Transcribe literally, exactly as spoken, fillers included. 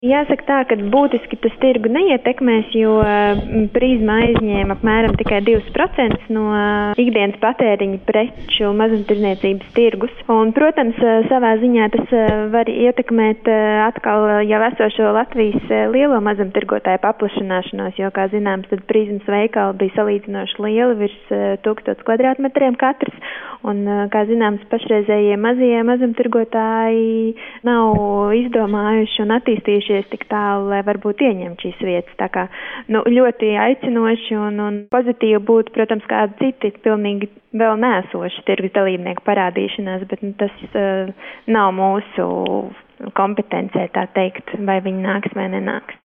Jāsaka tā, ka būtiski tas tirgu neietekmēs, jo Prizma aizņēma apmēram tikai divus procentus no ikdienas patēriņa preču mazumtirdzniecības tirgus. Un, protams, savā ziņā tas var ietekmēt atkal jau esošo Latvijas lielo mazumtirgotāju paplašanāšanos, jo, kā zināms, tad Prizmas veikali bija salīdzinoši lieli, virs tūkstotis kvadrātmetriem katrs. Un, kā zināms, pašreizējie mazie mazumtirgotāji nav izdomājuši un attīstījuši tik tālu, lai varbūt ieņemt šīs vietas. Tā kā nu, ļoti aicinoši un, un pozitīvi būtu, protams, kādi citi pilnīgi vēl neesoši tirgus dalībnieku parādīšanās, bet nu, tas uh, nav mūsu kompetencē tā teikt, vai viņi nāks vai nenāks.